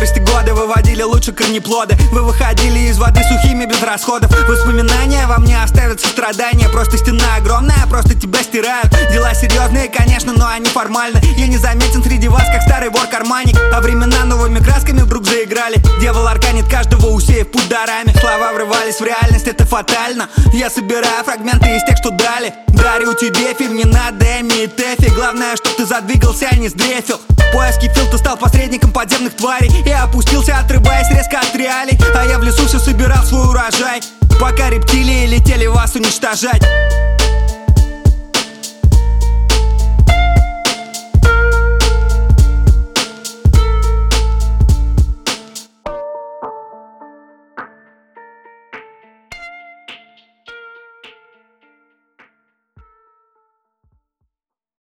старости годы выводили лучше корнеплоды. Вы выходили из воды сухими без расходов. Воспоминания во мне оставят сострадание. Просто стена огромная, просто тебя стирают. Дела серьезные, конечно, но они формальны. Я не заметен среди вас, как старый вор-карманник. А времена новыми красками вдруг заиграли. Дьявол арканит каждого, усеяв путь дарами. Слова врывались в реальность, это фатально. Я собираю фрагменты из тех, что дали. Дарю тебе фильм не на Дэми и Тэфи. Главное, чтоб ты задвигался, а не сдрефил. В поиске фил ты стал посредником подземных тварей. И опустился, отрываясь резко от реалий. А я в лесу все собирал свой урожай, пока рептилии летели вас уничтожать.